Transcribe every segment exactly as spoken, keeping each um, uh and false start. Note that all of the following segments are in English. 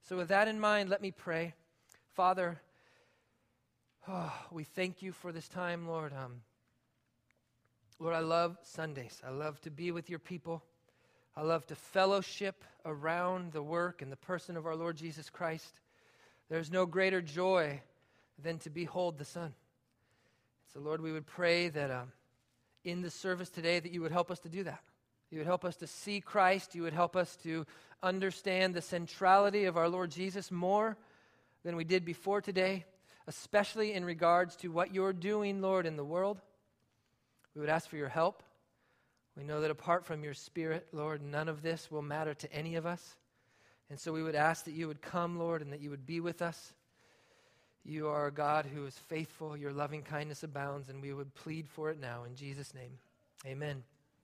So with that in mind, let me pray. Father, oh, we thank you for this time, Lord. Um, Lord, I love Sundays. I love to be with your people. I love to fellowship around the work and the person of our Lord Jesus Christ. There's no greater joy than to behold the Son. So, Lord, we would pray that um, in the service today that you would help us to do that. You would help us to see Christ. You would help us to understand the centrality of our Lord Jesus more than we did before today, especially in regards to what you're doing, Lord, in the world. We would ask for your help. We know that apart from your Spirit, Lord, none of this will matter to any of us. And so we would ask that you would come, Lord, and that you would be with us. You are a God who is faithful. Your loving kindness abounds, and we would plead for it now in Jesus' name. Amen.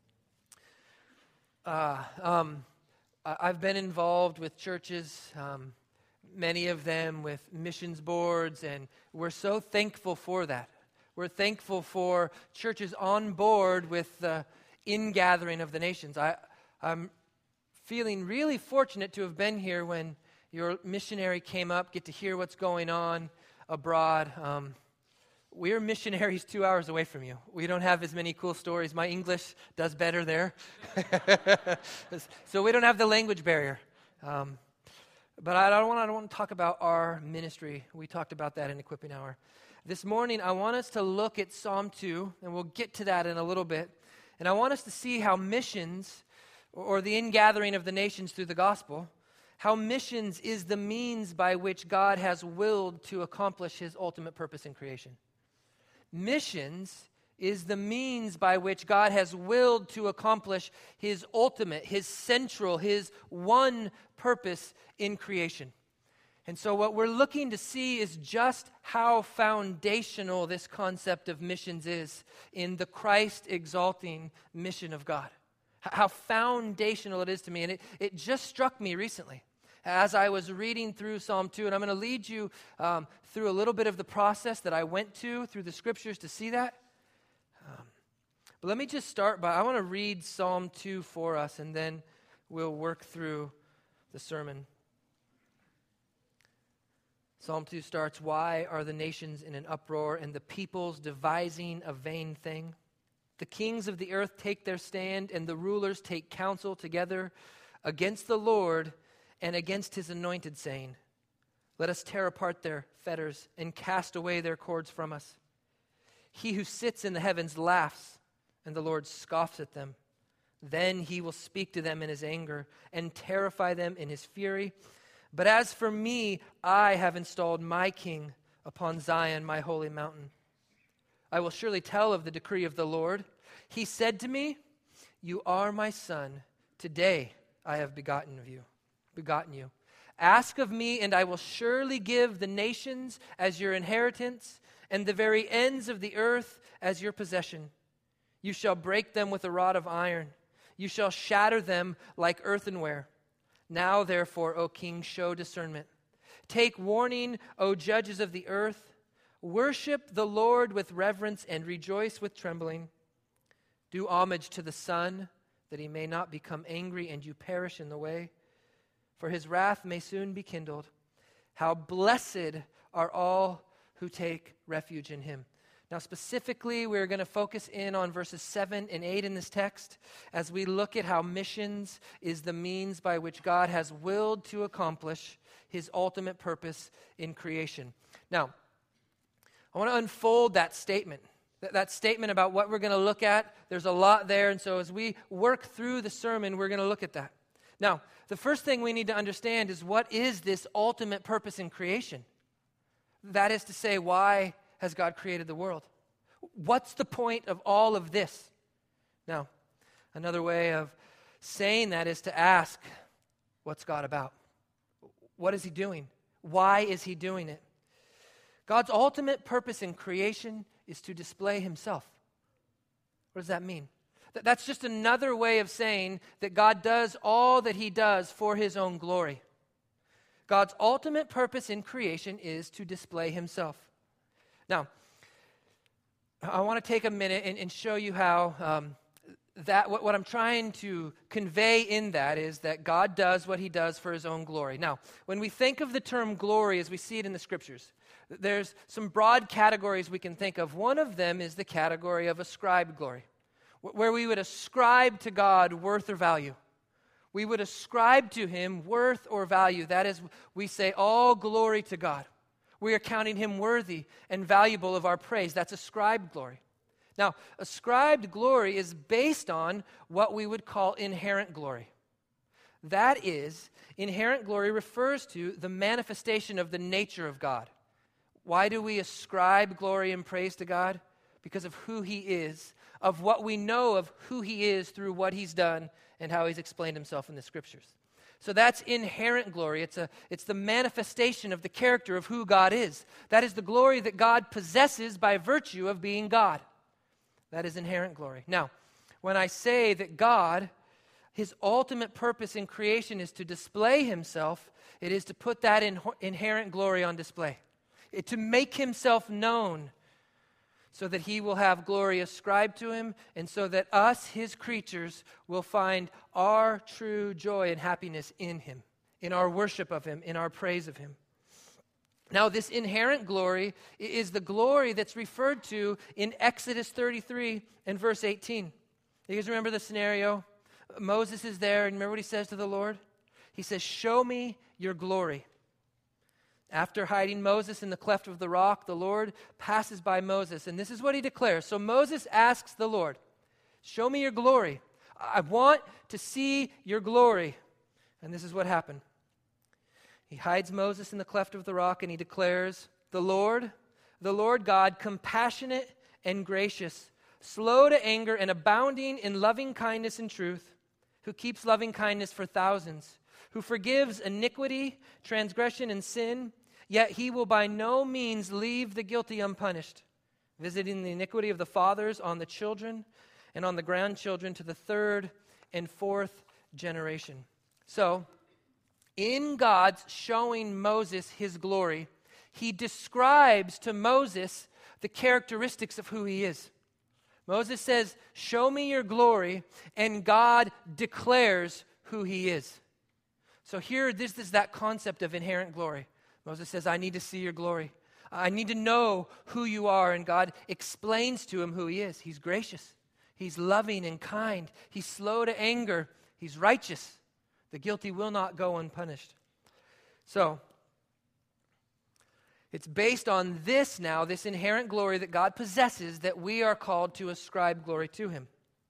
Uh, um, I've been involved with churches, um, many of them with missions boards, and we're so thankful for that. We're thankful for churches on board with the ingathering of the nations. I, I'm feeling really fortunate to have been here when your missionary came up, get to hear what's going on abroad. Um, we're missionaries two hours away from you. We don't have as many cool stories. My English does better there. So we don't have the language barrier. Um, but I don't want, I don't want to talk about our ministry. We talked about that in Equipping Hour. This morning, I want us to look at Psalm two, and we'll get to that in a little bit. And I want us to see how missions, or the ingathering of the nations through the gospel, how missions is the means by which God has willed to accomplish his ultimate purpose in creation. Missions is the means by which God has willed to accomplish his ultimate, his central, his one purpose in creation. And so what we're looking to see is just how foundational this concept of missions is in the Christ-exalting mission of God. How foundational it is to me. And it, it just struck me recently as I was reading through Psalm two. And I'm going to lead you um, through a little bit of the process that I went to through the scriptures to see that. Um, but let me just start by, I want to read Psalm two for us, and then we'll work through the sermon. Psalm two starts, "Why are the nations in an uproar and the peoples devising a vain thing? The kings of the earth take their stand and the rulers take counsel together against the Lord and against his anointed, saying, let us tear apart their fetters and cast away their cords from us. He who sits in the heavens laughs, and the Lord scoffs at them. Then he will speak to them in his anger and terrify them in his fury. But as for me, I have installed my king upon Zion, my holy mountain. I will surely tell of the decree of the Lord. He said to me, you are my son. Today I have begotten of you, begotten you. Ask of me, and I will surely give the nations as your inheritance, and the very ends of the earth as your possession. You shall break them with a rod of iron. You shall shatter them like earthenware. Now, therefore, O king, show discernment. Take warning, O judges of the earth. Worship the Lord with reverence and rejoice with trembling. Do homage to the Son, that he may not become angry and you perish in the way. For his wrath may soon be kindled. How blessed are all who take refuge in him." Now, specifically, we're going to focus in on verses seven and eight in this text as we look at how missions is the means by which God has willed to accomplish his ultimate purpose in creation. Now, I want to unfold that statement, that, that statement about what we're going to look at. There's a lot there, and so as we work through the sermon, we're going to look at that. Now, the first thing we need to understand is, what is this ultimate purpose in creation? That is to say, why has God created the world? What's the point of all of this? Now, another way of saying that is to ask, what's God about? What is he doing? Why is he doing it? God's ultimate purpose in creation is to display himself. What does that mean? That's just another way of saying that God does all that he does for his own glory. God's ultimate purpose in creation is to display himself. Now, I want to take a minute and, and show you how um, that what, what I'm trying to convey in that is that God does what he does for his own glory. Now, when we think of the term glory as we see it in the scriptures, there's some broad categories we can think of. One of them is the category of ascribed glory, where we would ascribe to God worth or value. We would ascribe to him worth or value. That is, we say, all glory to God. We are counting him worthy and valuable of our praise. That's ascribed glory. Now, ascribed glory is based on what we would call inherent glory. That is, inherent glory refers to the manifestation of the nature of God. Why do we ascribe glory and praise to God? Because of who he is, of what we know of who he is through what he's done and how he's explained himself in the scriptures. So that's inherent glory. It's a, it's the manifestation of the character of who God is. That is the glory that God possesses by virtue of being God. That is inherent glory. Now, when I say that God, his ultimate purpose in creation is to display himself, it is to put that in, inherent glory on display. It, to make himself known so that he will have glory ascribed to him and so that us, his creatures, will find our true joy and happiness in him, in our worship of him, in our praise of him. Now, this inherent glory is the glory that's referred to in Exodus thirty-three and verse eighteen. You guys remember the scenario? Moses is there, and remember what he says to the Lord? He says, "Show me your glory." After hiding Moses in the cleft of the rock, the Lord passes by Moses, and this is what he declares. So Moses asks the Lord, "Show me your glory. I want to see your glory." And this is what happened. He hides Moses in the cleft of the rock, and he declares, "The Lord, the Lord God, compassionate and gracious, slow to anger and abounding in loving kindness and truth, who keeps loving kindness for thousands, who forgives iniquity, transgression, and sin, yet he will by no means leave the guilty unpunished, visiting the iniquity of the fathers on the children and on the grandchildren to the third and fourth generation." So, in God's showing Moses his glory, he describes to Moses the characteristics of who he is. Moses says, "Show me your glory," and God declares who he is. So here, this is that concept of inherent glory. Moses says, "I need to see your glory. I need to know who you are," and God explains to him who he is. He's gracious. He's loving and kind. He's slow to anger. He's righteous. The guilty will not go unpunished. So, it's based on this now, this inherent glory that God possesses, that we are called to ascribe glory to him.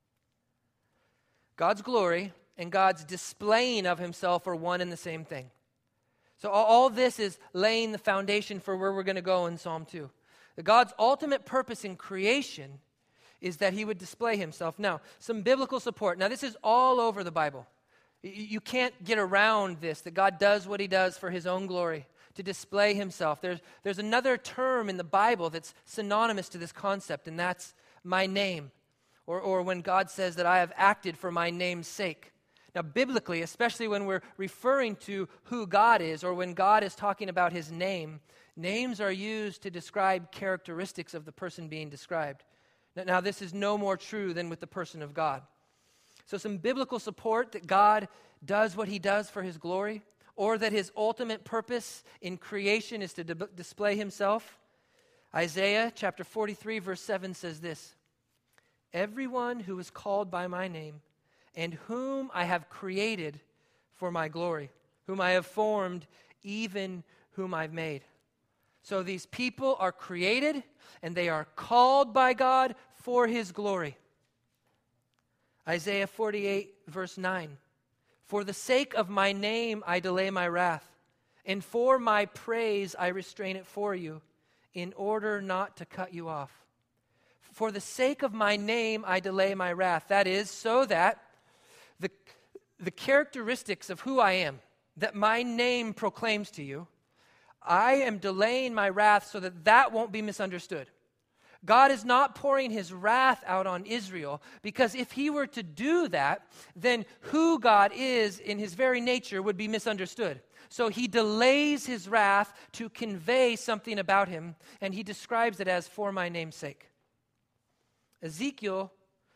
God's glory and God's displaying of himself are one and the same thing. So all, all this is laying the foundation for where we're going to go in Psalm two. That God's ultimate purpose in creation is that he would display himself. Now, some biblical support. Now, this is all over the Bible. You can't get around this, that God does what he does for his own glory, to display himself. There's, there's another term in the Bible that's synonymous to this concept, and that's my name. Or, or when God says that I have acted for my name's sake. Now, biblically, especially when we're referring to who God is, or when God is talking about his name, names are used to describe characteristics of the person being described. Now, now this is no more true than with the person of God. So some biblical support that God does what he does for his glory, or that his ultimate purpose in creation is to di- display himself. Isaiah chapter forty-three verse seven says this, "Everyone who is called by my name, and whom I have created for my glory, whom I have formed, even whom I've made." So these people are created, and they are called by God for his glory. Isaiah forty-eight, verse nine. "For the sake of my name I delay my wrath, and for my praise I restrain it for you, in order not to cut you off." For the sake of my name I delay my wrath. That is, so that the, the characteristics of who I am, that my name proclaims to you, I am delaying my wrath so that that won't be misunderstood. God is not pouring his wrath out on Israel, because if he were to do that, then who God is in his very nature would be misunderstood. So he delays his wrath to convey something about him, and he describes it as for my name's sake. Ezekiel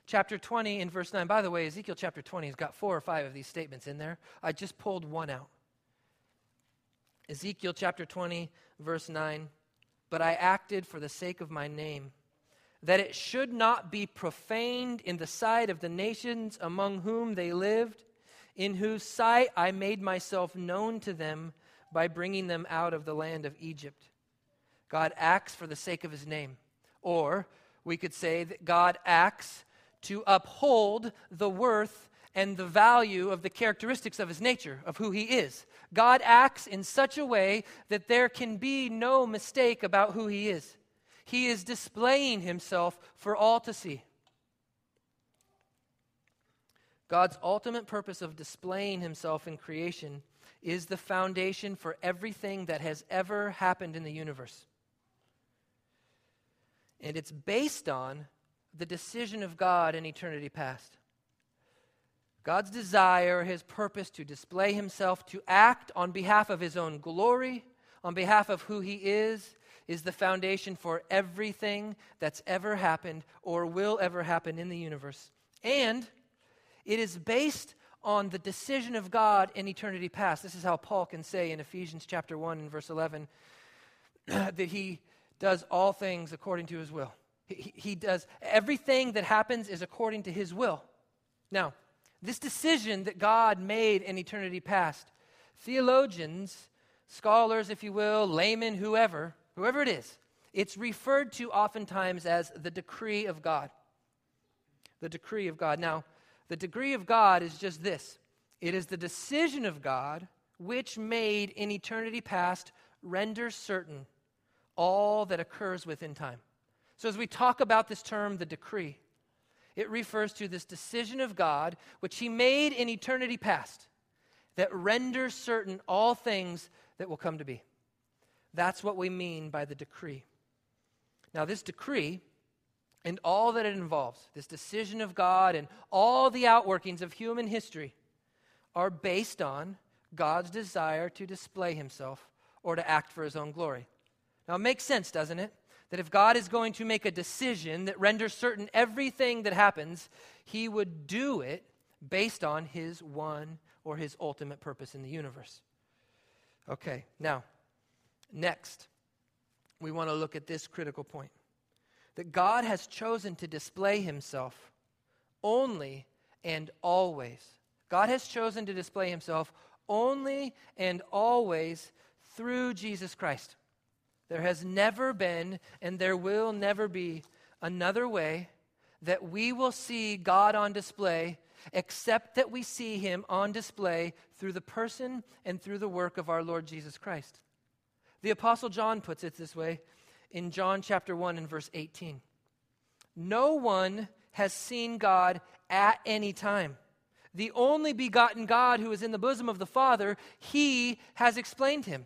chapter twenty in verse nine. By the way, Ezekiel chapter twenty has got four or five of these statements in there. I just pulled one out. Ezekiel chapter twenty, verse nine. But I acted for the sake of my name, that it should not be profaned in the sight of the nations among whom they lived, in whose sight I made myself known to them by bringing them out of the land of Egypt. God acts for the sake of his name. Or we could say that God acts to uphold the worth and the value of the characteristics of his nature, of who he is. God acts in such a way that there can be no mistake about who he is. He is displaying himself for all to see. God's ultimate purpose of displaying himself in creation is the foundation for everything that has ever happened in the universe. And it's based on the decision of God in eternity past. God's desire, his purpose to display himself, to act on behalf of his own glory, on behalf of who he is, is the foundation for everything that's ever happened or will ever happen in the universe. And it is based on the decision of God in eternity past. This is how Paul can say in Ephesians chapter one and verse eleven that he does all things according to his will. He, he does everything that happens is according to his will. Now, this decision that God made in eternity past, theologians, scholars, if you will, laymen, whoever, whoever it is, it's referred to oftentimes as the decree of God. The decree of God. Now, the decree of God is just this. It is the decision of God which made in eternity past renders certain all that occurs within time. So as we talk about this term, the decree, it refers to this decision of God which he made in eternity past that renders certain all things that will come to be. That's what we mean by the decree. Now this decree and all that it involves, this decision of God and all the outworkings of human history are based on God's desire to display himself or to act for his own glory. Now it makes sense, doesn't it? That if God is going to make a decision that renders certain everything that happens, he would do it based on his one or his ultimate purpose in the universe. Okay, now, next, we want to look at this critical point. That God has chosen to display himself only and always. God has chosen to display himself only and always through Jesus Christ. There has never been, and there will never be, another way that we will see God on display except that we see him on display through the person and through the work of our Lord Jesus Christ. The Apostle John puts it this way in John chapter one and verse eighteen. No one has seen God at any time. The only begotten God who is in the bosom of the Father, he has explained him.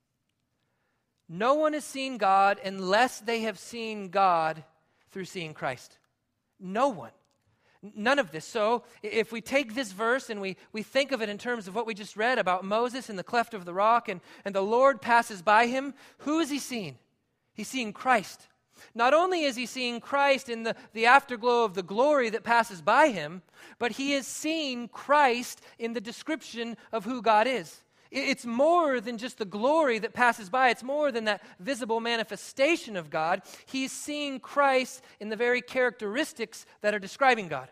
No one has seen God unless they have seen God through seeing Christ. No one. None of this. So if we take this verse and we, we think of it in terms of what we just read about Moses in the cleft of the rock and, and the Lord passes by him, who is he seeing? He's seeing Christ. Not only is he seeing Christ in the, the afterglow of the glory that passes by him, but he is seeing Christ in the description of who God is. It's more than just the glory that passes by. It's more than that visible manifestation of God. He's seeing Christ in the very characteristics that are describing God.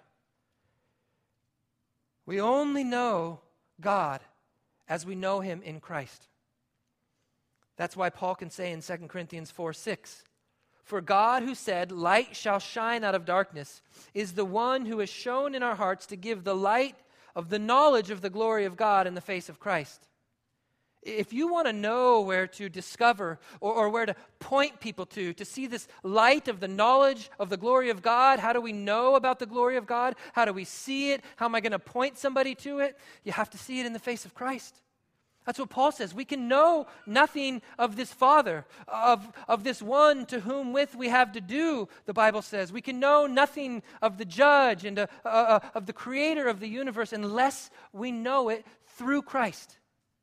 We only know God as we know him in Christ. That's why Paul can say in Second Corinthians four six, for God who said, light shall shine out of darkness, is the one who has shown in our hearts to give the light of the knowledge of the glory of God in the face of Christ. If you want to know where to discover or, or where to point people to, to see this light of the knowledge of the glory of God, how do we know about the glory of God? How do we see it? How am I going to point somebody to it? You have to see it in the face of Christ. That's what Paul says. We can know nothing of this Father, of, of this one to whom with we have to do, the Bible says. We can know nothing of the judge and uh, uh, of the creator of the universe unless we know it through Christ.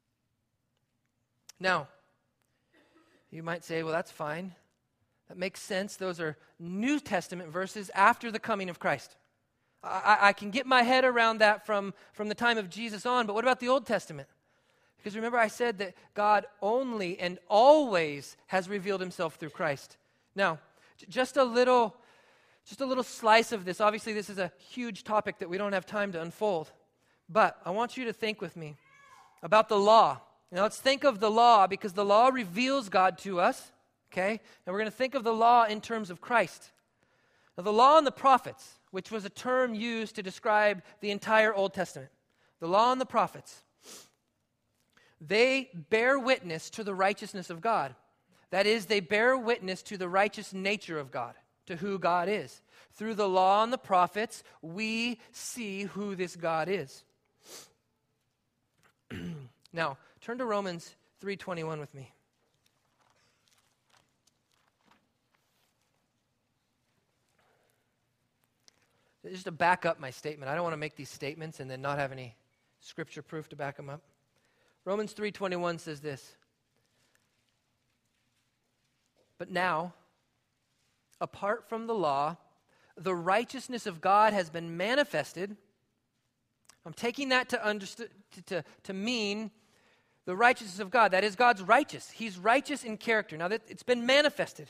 Now, you might say, well, that's fine. That makes sense. Those are New Testament verses after the coming of Christ. I, I can get my head around that from, from the time of Jesus on, but what about the Old Testament? Because remember I said that God only and always has revealed himself through Christ. Now, j- just a little, just a little slice of this. Obviously, this is a huge topic that we don't have time to unfold. But I want you to think with me about the law. Now, let's think of the law because the law reveals God to us, okay? And we're going to think of the law in terms of Christ. Now, the law and the prophets, which was a term used to describe the entire Old Testament, the law and the prophets, they bear witness to the righteousness of God. That is, they bear witness to the righteous nature of God, to who God is. Through the law and the prophets, we see who this God is. Now, turn to Romans three twenty-one with me. Just to back up my statement. I don't want to make these statements and then not have any scripture proof to back them up. Romans three twenty-one says this. But now, apart from the law, the righteousness of God has been manifested. I'm taking that to, underst- to, to, to mean the righteousness of God. That is, God's righteous. He's righteous in character. Now, that it's been manifested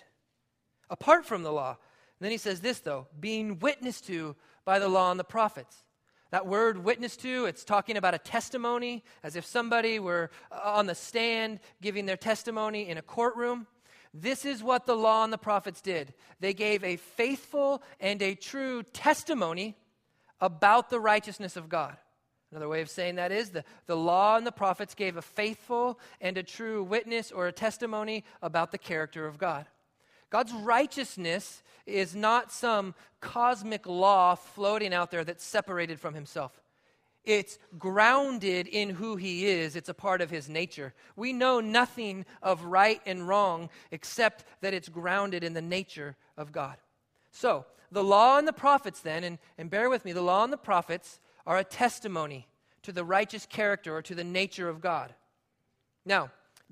apart from the law. And then he says this, though, being witnessed to by the law and the prophets. That word witness to, it's talking about a testimony, as if somebody were on the stand giving their testimony in a courtroom. This is what the law and the prophets did. They gave a faithful and a true testimony about the righteousness of God. Another way of saying that is the, the law and the prophets gave a faithful and a true witness or a testimony about the character of God. God's righteousness is not some cosmic law floating out there that's separated from himself. It's grounded in who he is. It's a part of his nature. We know nothing of right and wrong except that it's grounded in the nature of God. So, the law and the prophets then, and, and bear with me, the law and the prophets are a testimony to the righteous character or to the nature of God. Now,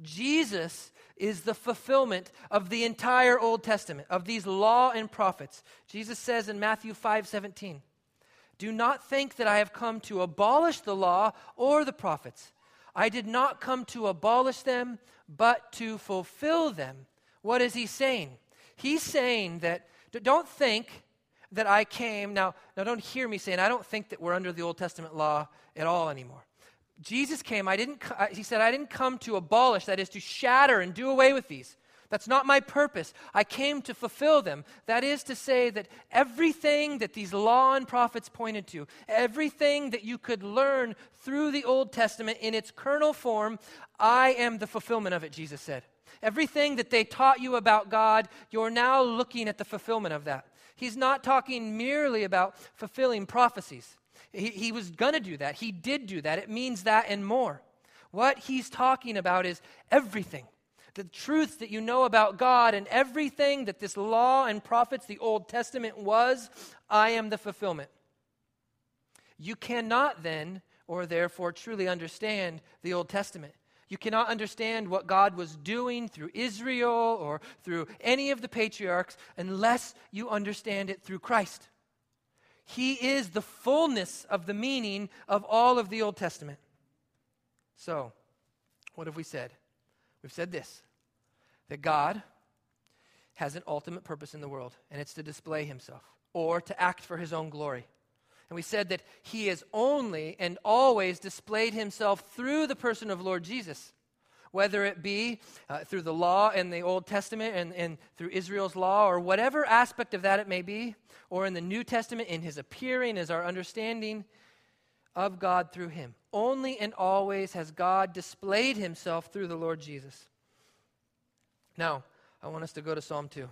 Jesus is the fulfillment of the entire Old Testament, of these law and prophets. Jesus says in Matthew five seventeen, do not think that I have come to abolish the law or the prophets. I did not come to abolish them, but to fulfill them. What is he saying? He's saying that, don't think that I came, now, now don't hear me saying, I don't think that we're under the Old Testament law at all anymore. Jesus came, I didn't, he said, I didn't come to abolish, that is to shatter and do away with these. That's not my purpose. I came to fulfill them. That is to say that everything that these law and prophets pointed to, everything that you could learn through the Old Testament in its kernel form, I am the fulfillment of it, Jesus said. Everything that they taught you about God, you're now looking at the fulfillment of that. He's not talking merely about fulfilling prophecies. He, he was going to do that. He did do that. It means that and more. What he's talking about is everything. The truths that you know about God and everything that this law and prophets, the Old Testament was, I am the fulfillment. You cannot then, or therefore, truly understand the Old Testament. You cannot understand what God was doing through Israel or through any of the patriarchs unless you understand it through Christ. He is the fullness of the meaning of all of the Old Testament. So, what have we said? We've said this, that God has an ultimate purpose in the world, and it's to display himself or to act for his own glory. And we said that he has only and always displayed himself through the person of Lord Jesus, whether it be uh, through the law in the Old Testament and, and through Israel's law, or whatever aspect of that it may be, or in the New Testament in his appearing as our understanding of God through him. Only and always has God displayed himself through the Lord Jesus. Now, I want us to go to Psalm two.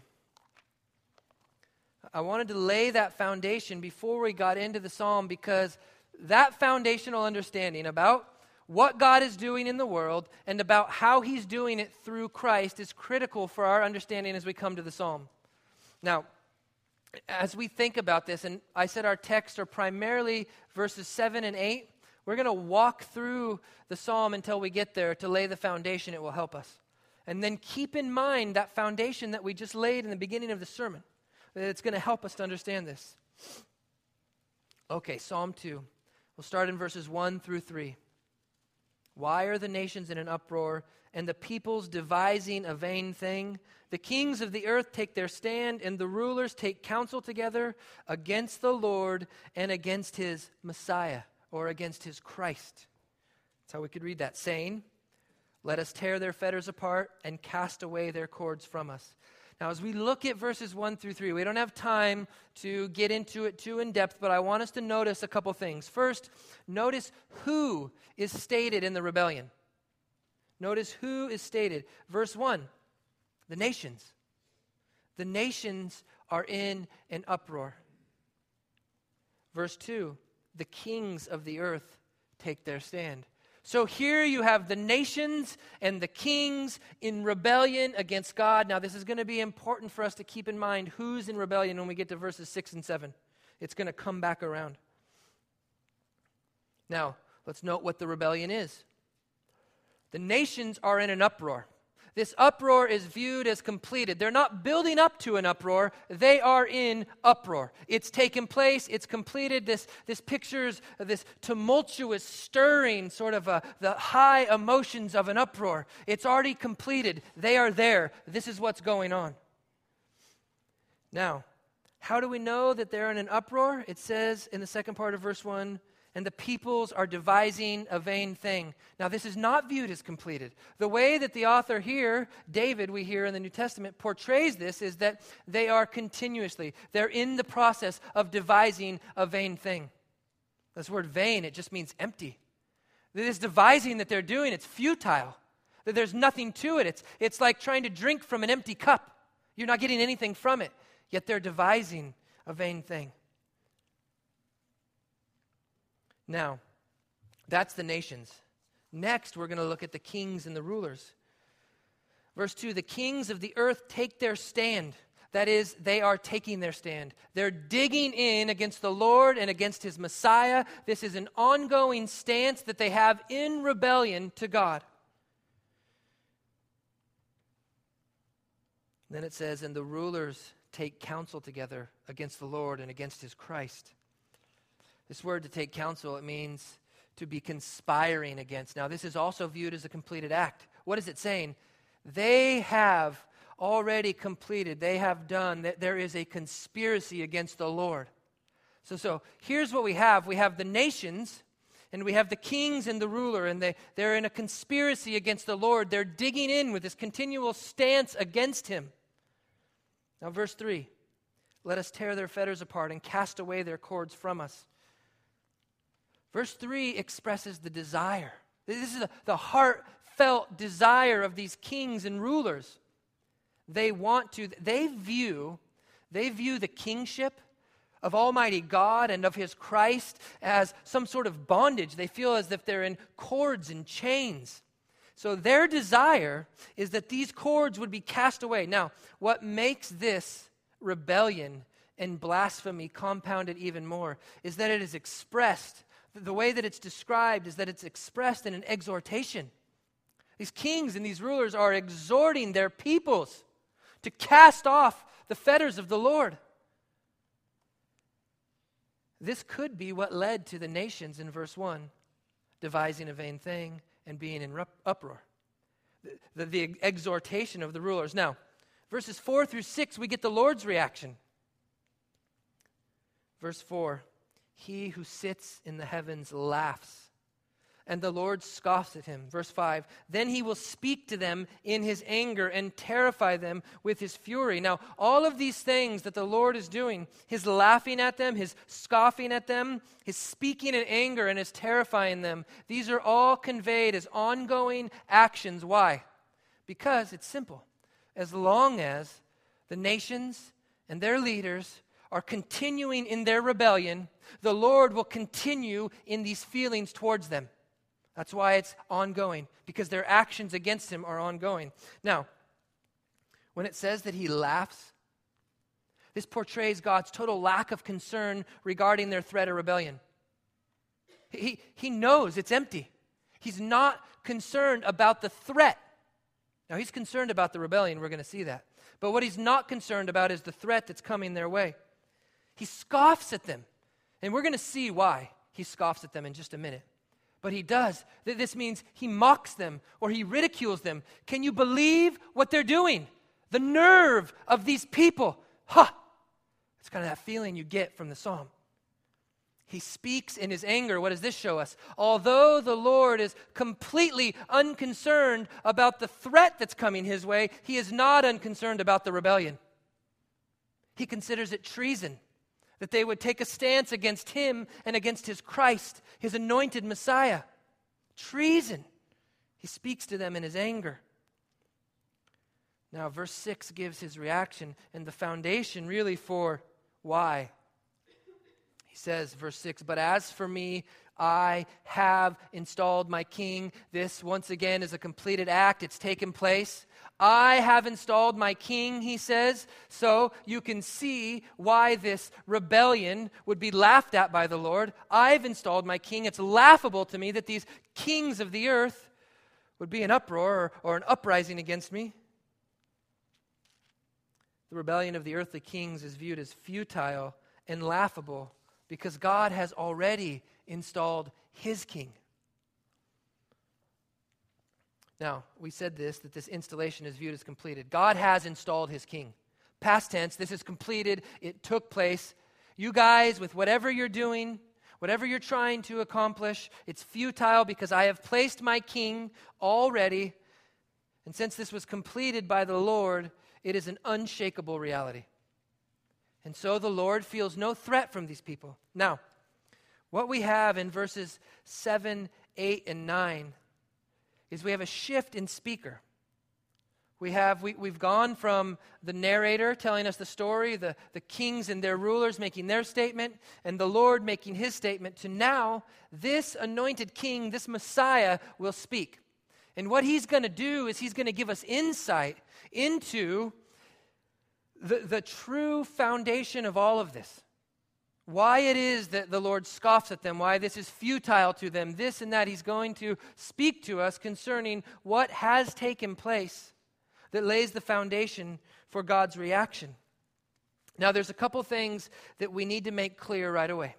I wanted to lay that foundation before we got into the Psalm because that foundational understanding about what God is doing in the world and about how he's doing it through Christ is critical for our understanding as we come to the Psalm. Now, as we think about this, and I said our texts are primarily verses seven and eight, we're going to walk through the Psalm until we get there to lay the foundation. It will help us. And then keep in mind that foundation that we just laid in the beginning of the sermon. It's going to help us to understand this. Okay, Psalm two. We'll start in verses one through three. Why are the nations in an uproar, and the peoples devising a vain thing? The kings of the earth take their stand, and the rulers take counsel together against the Lord and against his Messiah, or against his Christ. That's how we could read that, saying, let us tear their fetters apart and cast away their cords from us. Now, as we look at verses one through three, we don't have time to get into it too in depth, but I want us to notice a couple things. First, notice who is stated in the rebellion. Notice who is stated. Verse one, the nations. The nations are in an uproar. Verse two, the kings of the earth take their stand. So here you have the nations and the kings in rebellion against God. Now this is going to be important for us to keep in mind who's in rebellion when we get to verses six and seven. It's going to come back around. Now, let's note what the rebellion is. The nations are in an uproar. This uproar is viewed as completed. They're not building up to an uproar. They are in uproar. It's taken place. It's completed. This, this pictures this tumultuous, stirring, sort of a, the high emotions of an uproar. It's already completed. They are there. This is what's going on. Now, how do we know that they're in an uproar? It says in the second part of verse one, and the peoples are devising a vain thing. Now, this is not viewed as completed. The way that the author here, David, we hear in the New Testament, portrays this is that they are continuously, they're in the process of devising a vain thing. This word vain, it just means empty. This devising that they're doing, it's futile. That there's nothing to it. It's, it's like trying to drink from an empty cup. You're not getting anything from it. Yet they're devising a vain thing. Now, that's the nations. Next, we're going to look at the kings and the rulers. Verse two, the kings of the earth take their stand. That is, they are taking their stand. They're digging in against the Lord and against his Messiah. This is an ongoing stance that they have in rebellion to God. Then it says, and the rulers take counsel together against the Lord and against his Christ. This word to take counsel, it means to be conspiring against. Now, this is also viewed as a completed act. What is it saying? They have already completed, they have done, that there is a conspiracy against the Lord. So, so here's what we have. We have the nations, and we have the kings and the ruler, and they, they're in a conspiracy against the Lord. They're digging in with this continual stance against him. Now, verse three, let us tear their fetters apart and cast away their cords from us. Verse three expresses the desire. This is the, the heartfelt desire of these kings and rulers. They want to, they view, they view the kingship of Almighty God and of his Christ as some sort of bondage. They feel as if they're in cords and chains. So their desire is that these cords would be cast away. Now, what makes this rebellion and blasphemy compounded even more is that it is expressed. The way that it's described is that it's expressed in an exhortation. These kings and these rulers are exhorting their peoples to cast off the fetters of the Lord. This could be what led to the nations in verse one, devising a vain thing and being in uproar. The, the, the exhortation of the rulers. Now, verses four through six, we get the Lord's reaction. Verse four, he who sits in the heavens laughs, and the Lord scoffs at him. Verse five, then he will speak to them in his anger and terrify them with his fury. Now, all of these things that the Lord is doing, his laughing at them, his scoffing at them, his speaking in anger, and his terrifying them, these are all conveyed as ongoing actions. Why? Because it's simple. As long as the nations and their leaders are continuing in their rebellion, the Lord will continue in these feelings towards them. That's why it's ongoing, because their actions against him are ongoing. Now, when it says that he laughs, this portrays God's total lack of concern regarding their threat of rebellion. He, he knows it's empty. He's not concerned about the threat. Now, he's concerned about the rebellion. We're going to see that. But what he's not concerned about is the threat that's coming their way. He scoffs at them. And we're going to see why he scoffs at them in just a minute. But he does. This means he mocks them or he ridicules them. Can you believe what they're doing? The nerve of these people. Ha! Huh. It's kind of that feeling you get from the psalm. He speaks in his anger. What does this show us? Although the Lord is completely unconcerned about the threat that's coming his way, he is not unconcerned about the rebellion. He considers it treason that they would take a stance against him and against his Christ, his anointed Messiah. Treason. He speaks to them in his anger. Now, verse six gives his reaction and the foundation really for why. He says, verse six, but as for me, I have installed my king. This, once again, is a completed act. It's taken place. I have installed my king, he says, so you can see why this rebellion would be laughed at by the Lord. I've installed my king. It's laughable to me that these kings of the earth would be in uproar or, or an uprising against me. The rebellion of the earthly kings is viewed as futile and laughable because God has already installed his king. Now, we said this, that this installation is viewed as completed. God has installed his king. Past tense, this is completed. It took place. You guys, with whatever you're doing, whatever you're trying to accomplish, it's futile because I have placed my king already. And since this was completed by the Lord, it is an unshakable reality. And so the Lord feels no threat from these people. Now, what we have in verses seven, eight, and nine is we have a shift in speaker. We have, we, we've gone from the narrator telling us the story, the, the kings and their rulers making their statement, and the Lord making his statement, to now this anointed king, this Messiah, will speak. And what he's going to do is he's going to give us insight into the, the true foundation of all of this. Why it is that the Lord scoffs at them, why this is futile to them, this and that. He's going to speak to us concerning what has taken place that lays the foundation for God's reaction. Now, there's a couple things that we need to make clear right away.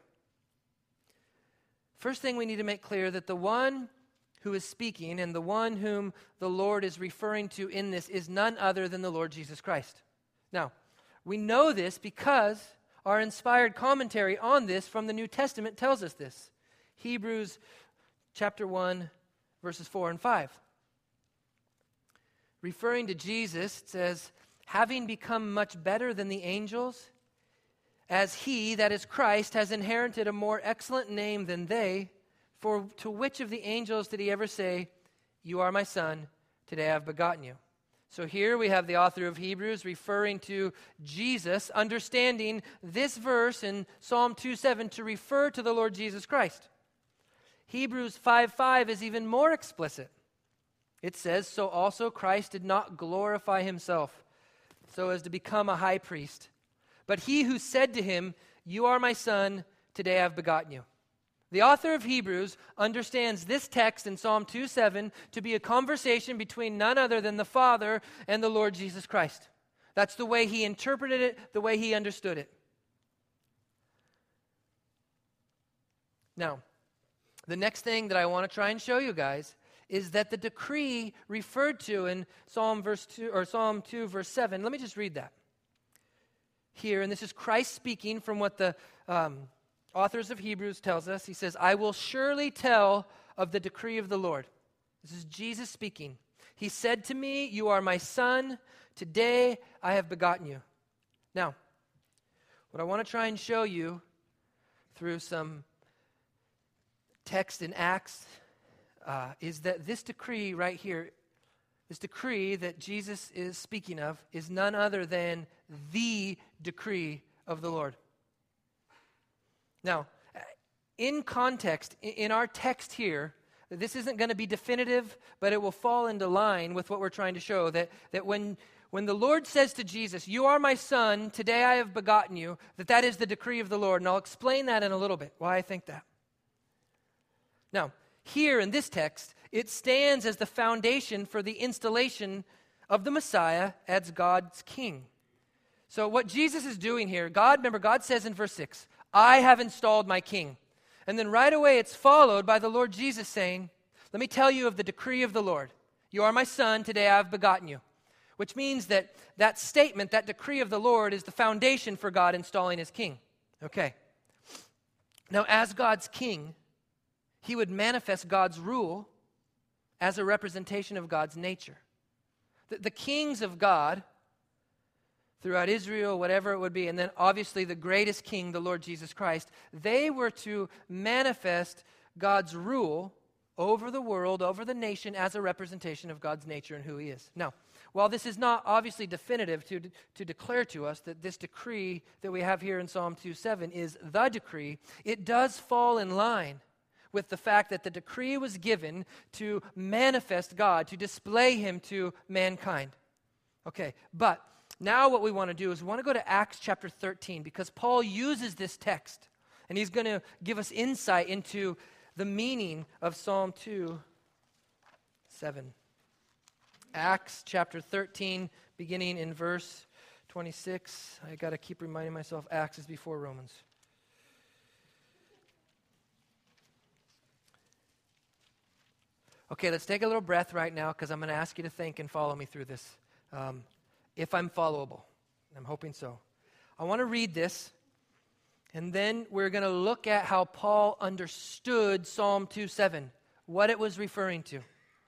First thing we need to make clear that the one who is speaking and the one whom the Lord is referring to in this is none other than the Lord Jesus Christ. Now, we know this because our inspired commentary on this from the New Testament tells us this. Hebrews chapter one, verses four and five. Referring to Jesus, it says, having become much better than the angels, as he, that is Christ, has inherited a more excellent name than they, for to which of the angels did he ever say, you are my son, today I have begotten you? So here we have the author of Hebrews referring to Jesus, understanding this verse in Psalm two seven to refer to the Lord Jesus Christ. Hebrews five five is even more explicit. It says, so also Christ did not glorify himself so as to become a high priest, but he who said to him, you are my son, today I have begotten you. The author of Hebrews understands this text in Psalm two seven to be a conversation between none other than the Father and the Lord Jesus Christ. That's the way he interpreted it, the way he understood it. Now, the next thing that I want to try and show you guys is that the decree referred to in Psalm verse two or Psalm two verse seven. Let me just read that here, and this is Christ speaking from what the um, authors of Hebrews tells us. He says, I will surely tell of the decree of the Lord. This is Jesus speaking. He said to me, you are my son. Today I have begotten you. Now, what I want to try and show you through some text in Acts uh, is that this decree right here, this decree that Jesus is speaking of, is none other than the decree of the Lord. Now, in context, in our text here, this isn't going to be definitive, but it will fall into line with what we're trying to show, that, that when, when the Lord says to Jesus, you are my son, today I have begotten you, that that is the decree of the Lord. And I'll explain that in a little bit, why I think that. Now, here in this text, it stands as the foundation for the installation of the Messiah as God's king. So what Jesus is doing here, God, remember, God says in verse six, I have installed my king. And then right away it's followed by the Lord Jesus saying, let me tell you of the decree of the Lord. You are my son, today I have begotten you. Which means that that statement, that decree of the Lord, is the foundation for God installing his king. Okay. Now, as God's king, he would manifest God's rule as a representation of God's nature. The, the kings of God, throughout Israel, whatever it would be, and then obviously the greatest king, the Lord Jesus Christ, they were to manifest God's rule over the world, over the nation, as a representation of God's nature and who he is. Now, while this is not obviously definitive to, to declare to us that this decree that we have here in Psalm two seven is the decree, it does fall in line with the fact that the decree was given to manifest God, to display him to mankind. Okay, but now what we want to do is we want to go to Acts chapter thirteen, because Paul uses this text, and he's going to give us insight into the meaning of Psalm two seven. Acts chapter thirteen, beginning in verse twenty-six. I got to keep reminding myself Acts is before Romans. Okay, let's take a little breath right now, because I'm going to ask you to think and follow me through this. Um, if I'm followable. I'm hoping so. I want to read this, and then we're going to look at how Paul understood Psalm two seven, what it was referring to.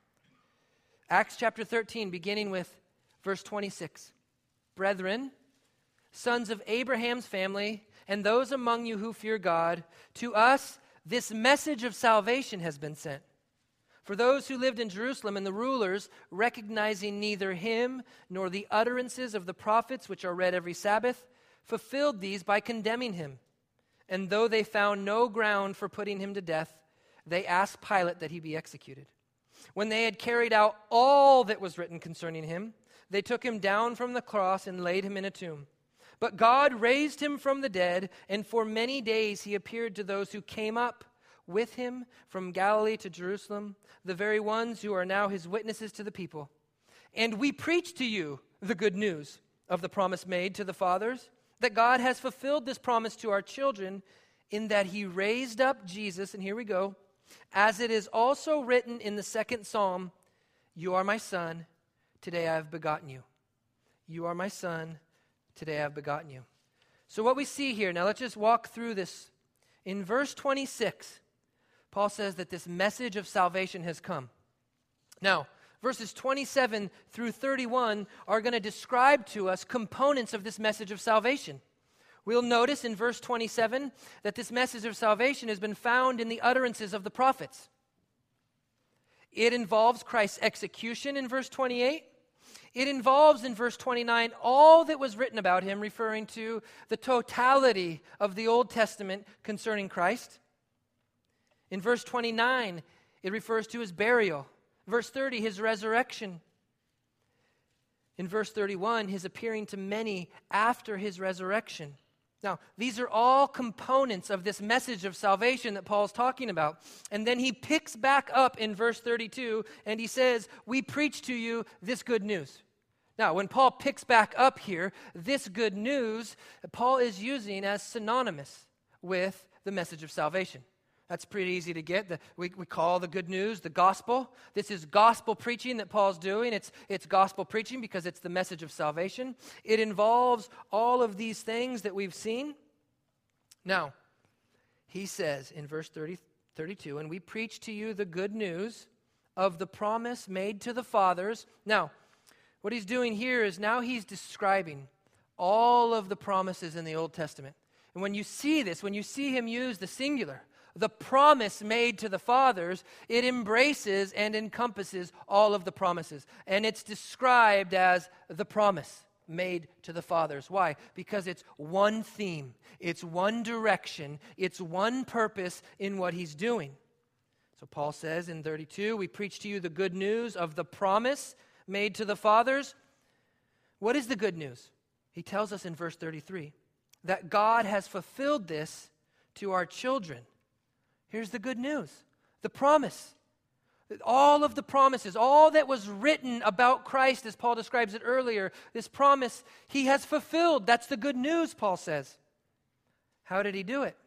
Acts chapter thirteen, beginning with verse twenty-six. Brethren, sons of Abraham's family, and those among you who fear God, to us this message of salvation has been sent. For those who lived in Jerusalem and the rulers, recognizing neither him nor the utterances of the prophets, which are read every Sabbath, fulfilled these by condemning him. And though they found no ground for putting him to death, they asked Pilate that he be executed. When they had carried out all that was written concerning him, they took him down from the cross and laid him in a tomb. But God raised him from the dead, and for many days he appeared to those who came up with him from Galilee to Jerusalem, the very ones who are now his witnesses to the people. And we preach to you the good news of the promise made to the fathers, that God has fulfilled this promise to our children, in that he raised up Jesus, and here we go, as it is also written in the second psalm, you are my son, today I have begotten you. You are my son, today I have begotten you. So what we see here, now let's just walk through this. In verse twenty-six, Paul says that this message of salvation has come. Now, verses twenty-seven through thirty-one are going to describe to us components of this message of salvation. We'll notice in verse twenty-seven that this message of salvation has been found in the utterances of the prophets. It involves Christ's execution in verse twenty-eight. It involves in verse twenty-nine all that was written about him, referring to the totality of the Old Testament concerning Christ. In verse twenty-nine, it refers to his burial. Verse thirty, his resurrection. In verse thirty-one, his appearing to many after his resurrection. Now, these are all components of this message of salvation that Paul's talking about. And then he picks back up in verse thirty-two, and he says, we preach to you this good news. Now, when Paul picks back up here, this good news, Paul is using as synonymous with the message of salvation. That's pretty easy to get. The, we, we call the good news the gospel. This is gospel preaching that Paul's doing. It's, it's gospel preaching because it's the message of salvation. It involves all of these things that we've seen. Now, he says in verse thirty, thirty-two, and we preach to you the good news of the promise made to the fathers. Now, what he's doing here is now he's describing all of the promises in the Old Testament. And when you see this, when you see him use the singular, the promise made to the fathers, it embraces and encompasses all of the promises. And it's described as the promise made to the fathers. Why? Because it's one theme, it's one direction, it's one purpose in what he's doing. So Paul says in thirty-two, we preach to you the good news of the promise made to the fathers. What is the good news? He tells us in verse thirty-three that God has fulfilled this to our children. Here's the good news, the promise. All of the promises, all that was written about Christ, as Paul describes it earlier, this promise he has fulfilled. That's the good news, Paul says. How did he do it?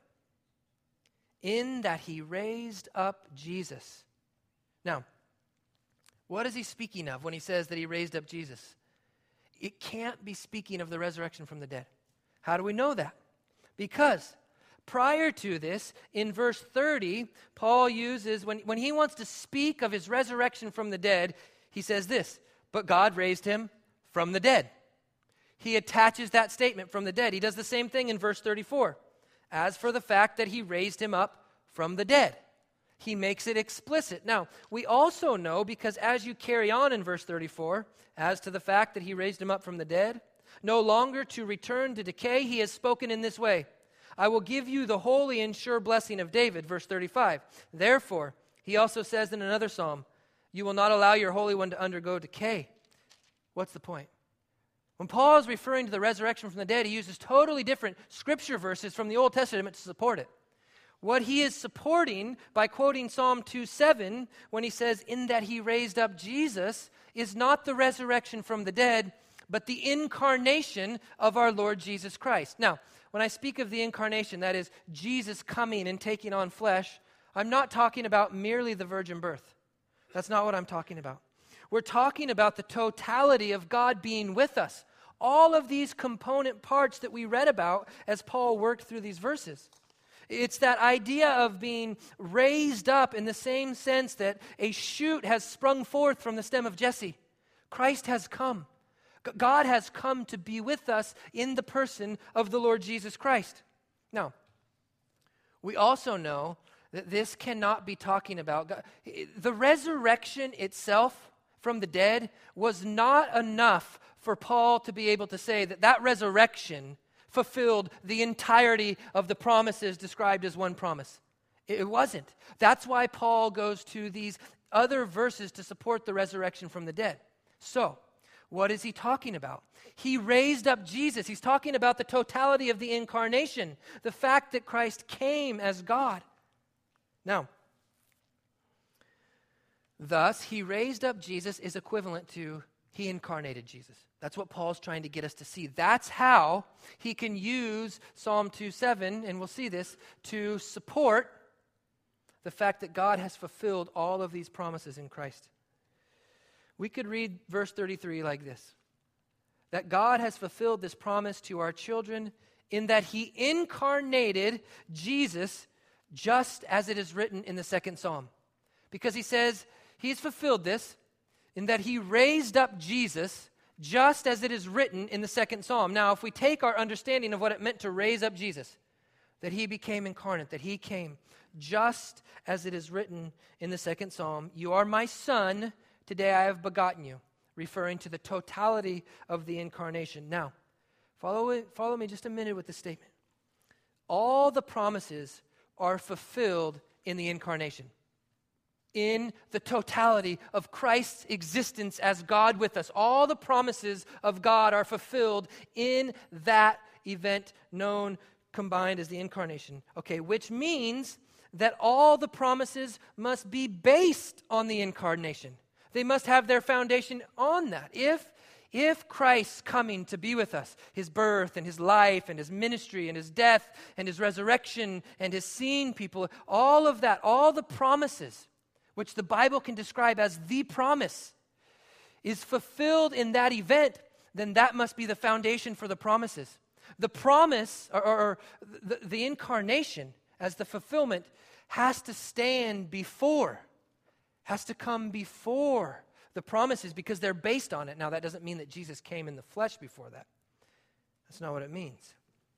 In that he raised up Jesus. Now, what is he speaking of when he says that he raised up Jesus? It can't be speaking of the resurrection from the dead. How do we know that? Because prior to this, in verse thirty, Paul uses, when, when he wants to speak of his resurrection from the dead, he says this, but God raised him from the dead. He attaches that statement from the dead. He does the same thing in verse thirty-four. As for the fact that he raised him up from the dead. He makes it explicit. Now, we also know, because as you carry on in verse thirty-four, as to the fact that he raised him up from the dead, no longer to return to decay, he has spoken in this way. I will give you the holy and sure blessing of David, verse thirty-five. Therefore, he also says in another psalm, you will not allow your Holy One to undergo decay. What's the point? When Paul is referring to the resurrection from the dead, he uses totally different scripture verses from the Old Testament to support it. What he is supporting by quoting Psalm two seven, when he says, in that he raised up Jesus, is not the resurrection from the dead, but the incarnation of our Lord Jesus Christ. Now, when I speak of the incarnation, that is Jesus coming and taking on flesh, I'm not talking about merely the virgin birth. That's not what I'm talking about. We're talking about the totality of God being with us. All of these component parts that we read about as Paul worked through these verses. It's that idea of being raised up in the same sense that a shoot has sprung forth from the stem of Jesse. Christ has come. God has come to be with us in the person of the Lord Jesus Christ. Now, we also know that this cannot be talking about God. The resurrection itself from the dead was not enough for Paul to be able to say that that resurrection fulfilled the entirety of the promises described as one promise. It wasn't. That's why Paul goes to these other verses to support the resurrection from the dead. So, what is he talking about? He raised up Jesus. He's talking about the totality of the incarnation, the fact that Christ came as God. Now, thus, he raised up Jesus is equivalent to he incarnated Jesus. That's what Paul's trying to get us to see. That's how he can use Psalm two seven, and we'll see this, to support the fact that God has fulfilled all of these promises in Christ. We could read verse thirty-three like this, that God has fulfilled this promise to our children in that he incarnated Jesus just as it is written in the second psalm. Because he says he's fulfilled this in that he raised up Jesus just as it is written in the second psalm. Now, if we take our understanding of what it meant to raise up Jesus, that he became incarnate, that he came just as it is written in the second psalm, you are my son, today I have begotten you, referring to the totality of the incarnation. Now, follow it, follow me just a minute with this statement. All the promises are fulfilled in the incarnation, in the totality of Christ's existence as God with us. All the promises of God are fulfilled in that event known, combined as the incarnation. Okay, which means that all the promises must be based on the incarnation. They must have their foundation on that. If, if Christ's coming to be with us, his birth and his life and his ministry and his death and his resurrection and his seeing people, all of that, all the promises, which the Bible can describe as the promise, is fulfilled in that event, then that must be the foundation for the promises. The promise, or, or, or the, the incarnation as the fulfillment, has to stand before, has to come before the promises because they're based on it. Now, that doesn't mean that Jesus came in the flesh before that. That's not what it means.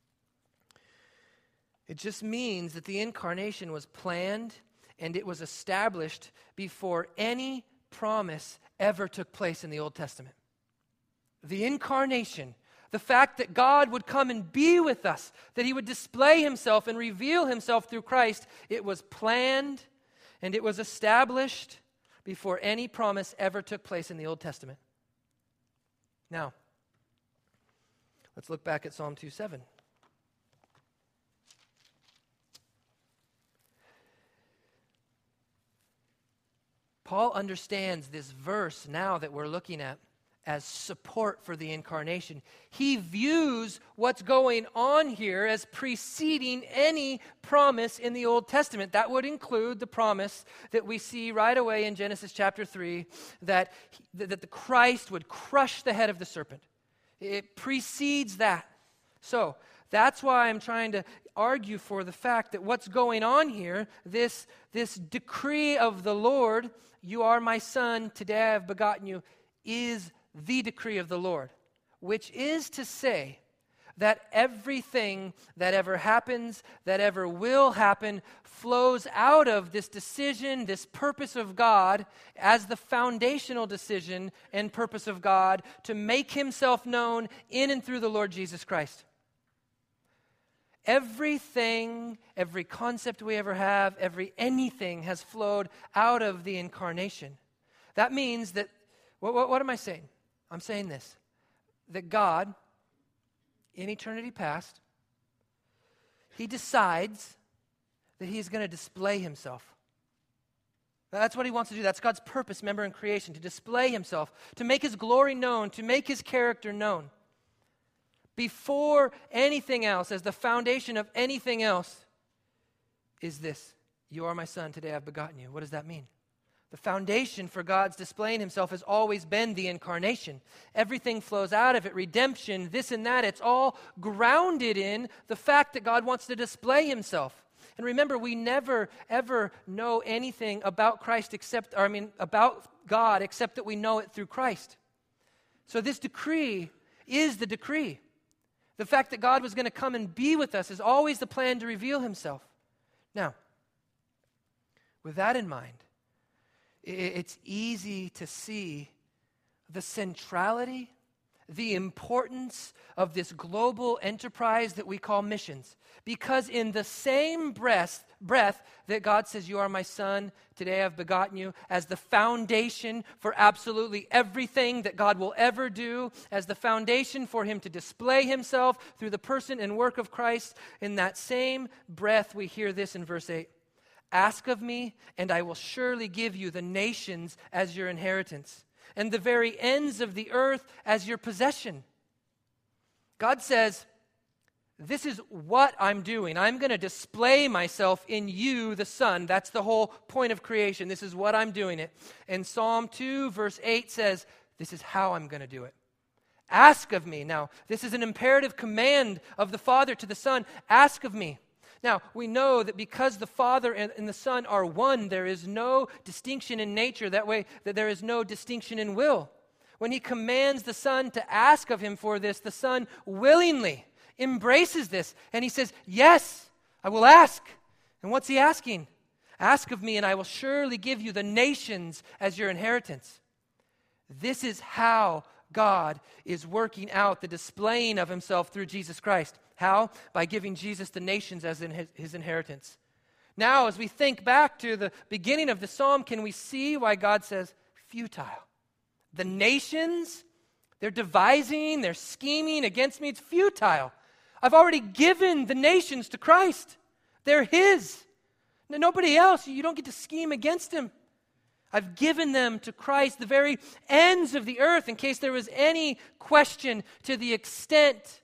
It just means that the incarnation was planned and it was established before any promise ever took place in the Old Testament. The incarnation, the fact that God would come and be with us, that he would display himself and reveal himself through Christ, it was planned and it was established before any promise ever took place in the Old Testament. Now, let's look back at Psalm two seven. Paul understands this verse now that we're looking at as support for the incarnation. He views what's going on here as preceding any promise in the Old Testament. That would include the promise that we see right away in Genesis chapter three, that, that the Christ would crush the head of the serpent. It precedes that. So, that's why I'm trying to argue for the fact that what's going on here, this, this decree of the Lord, you are my son, today I have begotten you, is the decree of the Lord, which is to say that everything that ever happens, that ever will happen, flows out of this decision, this purpose of God, as the foundational decision and purpose of God to make himself known in and through the Lord Jesus Christ. Everything, every concept we ever have, every anything has flowed out of the incarnation. That means that, what, what, what am I saying? I'm saying this, that God, in eternity past, he decides that he's going to display himself. That's what he wants to do. That's God's purpose, remember, in creation, to display himself, to make his glory known, to make his character known. Before anything else, as the foundation of anything else, is this: you are my son, today I've begotten you. What does that mean? The foundation for God's displaying himself has always been the incarnation. Everything flows out of it, redemption, this and that. It's all grounded in the fact that God wants to display himself. And remember, we never, ever know anything about Christ except, or I mean, about God except that we know it through Christ. So this decree is the decree. The fact that God was going to come and be with us is always the plan to reveal himself. Now, with that in mind, it's easy to see the centrality, the importance of this global enterprise that we call missions. Because in the same breath, breath that God says, you are my son, today I've begotten you, as the foundation for absolutely everything that God will ever do, as the foundation for him to display himself through the person and work of Christ, in that same breath we hear this in verse eight. Ask of me, and I will surely give you the nations as your inheritance, and the very ends of the earth as your possession. God says, this is what I'm doing. I'm going to display myself in you, the Son. That's the whole point of creation. This is what I'm doing it. And Psalm two, verse eight says, this is how I'm going to do it. Ask of me. Now, this is an imperative command of the Father to the Son. Ask of me. Now, we know that because the Father and the Son are one, there is no distinction in nature. That way, that there is no distinction in will. When he commands the Son to ask of him for this, the Son willingly embraces this. And he says, yes, I will ask. And what's he asking? Ask of me, and I will surely give you the nations as your inheritance. This is how God is working out the displaying of himself through Jesus Christ. How? By giving Jesus the nations as in his, his inheritance. Now, as we think back to the beginning of the psalm, can we see why God says, futile? The nations, they're devising, they're scheming against me. It's futile. I've already given the nations to Christ. They're his. Nobody else. You don't get to scheme against him. I've given them to Christ, the very ends of the earth, in case there was any question to the extent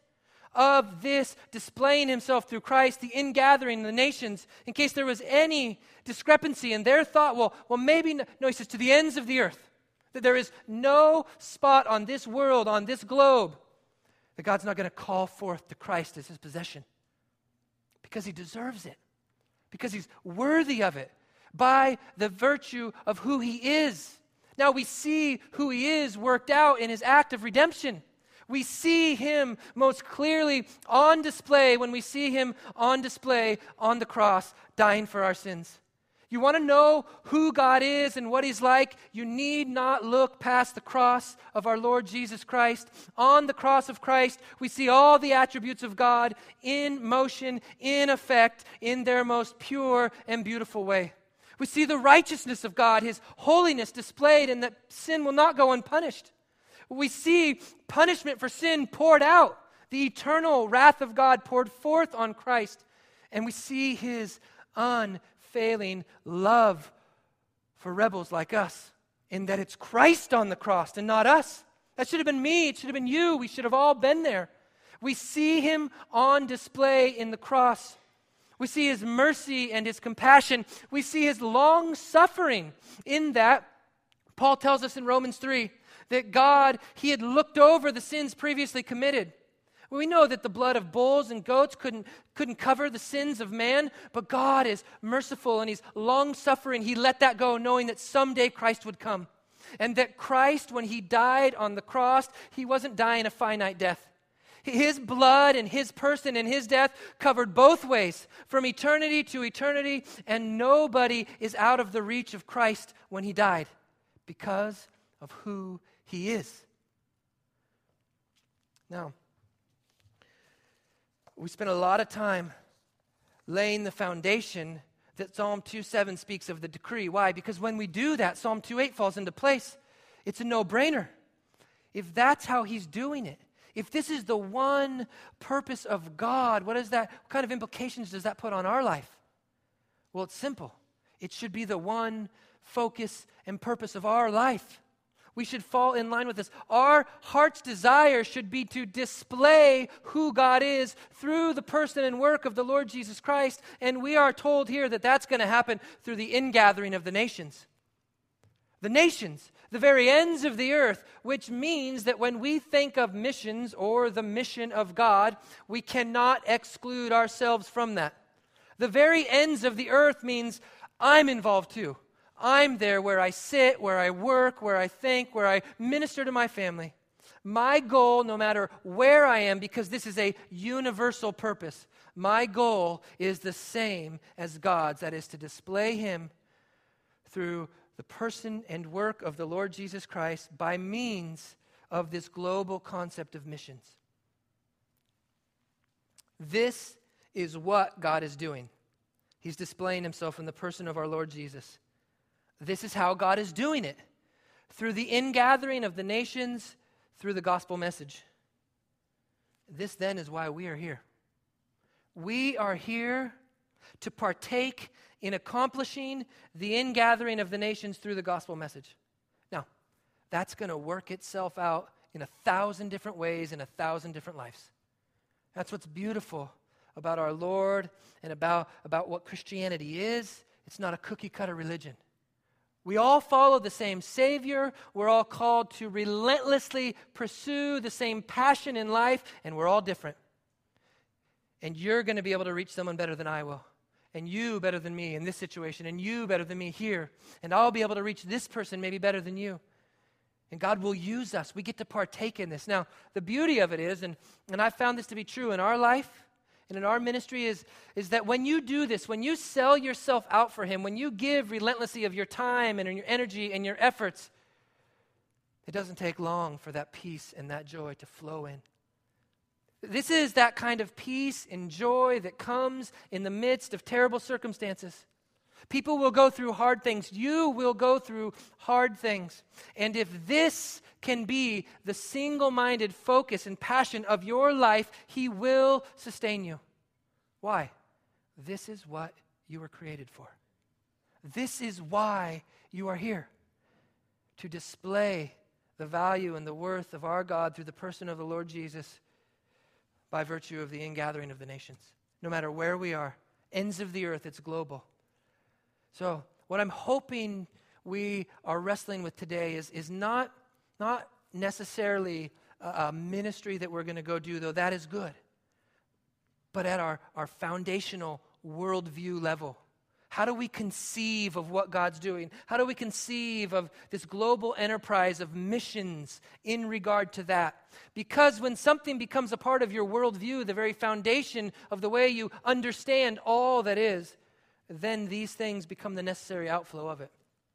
of this displaying himself through Christ, the ingathering of the nations, in case there was any discrepancy in their thought, well, well, maybe, no, no, he says, to the ends of the earth, that there is no spot on this world, on this globe, that God's not going to call forth to Christ as his possession, because he deserves it, because he's worthy of it, by the virtue of who he is. Now we see who he is worked out in his act of redemption. We see him most clearly on display when we see him on display on the cross, dying for our sins. You want to know who God is and what he's like? You need not look past the cross of our Lord Jesus Christ. On the cross of Christ, we see all the attributes of God in motion, in effect, in their most pure and beautiful way. We see the righteousness of God, his holiness displayed, and that sin will not go unpunished. We see punishment for sin poured out, the eternal wrath of God poured forth on Christ, and we see his unfailing love for rebels like us, in that it's Christ on the cross and not us. That should have been me. It should have been you. We should have all been there. We see him on display in the cross. We see his mercy and his compassion. We see his long suffering in that. Paul tells us in Romans three that God, he had looked over the sins previously committed. We know that the blood of bulls and goats couldn't, couldn't cover the sins of man, but God is merciful and he's long-suffering. He let that go knowing that someday Christ would come. And that Christ, when he died on the cross, he wasn't dying a finite death. His blood and his person and his death covered both ways, from eternity to eternity, and nobody is out of the reach of Christ when he died because of who he is. Now, we spent a lot of time laying the foundation that Psalm two seven speaks of the decree. Why? Because when we do that, Psalm two eight falls into place. It's a no-brainer. If that's how he's doing it, if this is the one purpose of God, what is that? What kind of implications does that put on our life? Well, it's simple. It should be the one focus and purpose of our life. We should fall in line with this. Our heart's desire should be to display who God is through the person and work of the Lord Jesus Christ. And we are told here that that's going to happen through the ingathering of the nations. The nations, the very ends of the earth, which means that when we think of missions or the mission of God, we cannot exclude ourselves from that. The very ends of the earth means I'm involved too. I'm there where I sit, where I work, where I think, where I minister to my family. My goal, no matter where I am, because this is a universal purpose, my goal is the same as God's. That is to display him through the person and work of the Lord Jesus Christ by means of this global concept of missions. This is what God is doing. He's displaying himself in the person of our Lord Jesus. This is how God is doing it, through the ingathering of the nations, through the gospel message. This then is why we are here. We are here to partake in accomplishing the ingathering of the nations through the gospel message. Now, that's going to work itself out in a thousand different ways in a thousand different lives. That's what's beautiful about our Lord and about, about what Christianity is. It's not a cookie-cutter religion. We all follow the same Savior. We're all called to relentlessly pursue the same passion in life, and we're all different. And you're going to be able to reach someone better than I will, and you better than me in this situation, and you better than me here, and I'll be able to reach this person maybe better than you. And God will use us. We get to partake in this. Now, the beauty of it is, and, and I found this to be true in our life, and in our ministry is, is that when you do this, when you sell yourself out for him, when you give relentlessly of your time and your energy and your efforts, it doesn't take long for that peace and that joy to flow in. This is that kind of peace and joy that comes in the midst of terrible circumstances. People will go through hard things. You will go through hard things. And if this can be the single-minded focus and passion of your life, he will sustain you. Why? This is what you were created for. This is why you are here. To display the value and the worth of our God through the person of the Lord Jesus by virtue of the ingathering of the nations. No matter where we are, ends of the earth, it's global. So what I'm hoping we are wrestling with today is, is not, not necessarily a, a ministry that we're going to go do, though that is good, but at our, our foundational worldview level. How do we conceive of what God's doing? How do we conceive of this global enterprise of missions in regard to that? Because when something becomes a part of your worldview, the very foundation of the way you understand all that is, then these things become the necessary outflow of it.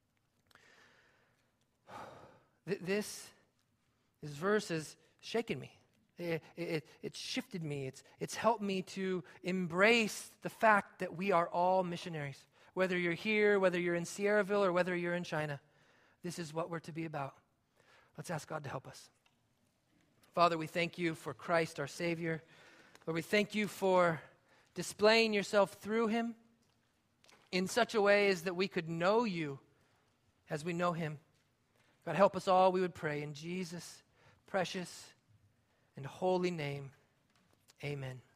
This, this verse has shaken me. It, it, it shifted me. It's, it's helped me to embrace the fact that we are all missionaries. Whether you're here, whether you're in Sierraville, or whether you're in China, this is what we're to be about. Let's ask God to help us. Father, we thank you for Christ, our Savior. Lord, we thank you for displaying yourself through him in such a way as that we could know you as we know him. God, help us all, we would pray in Jesus' precious and holy name, amen.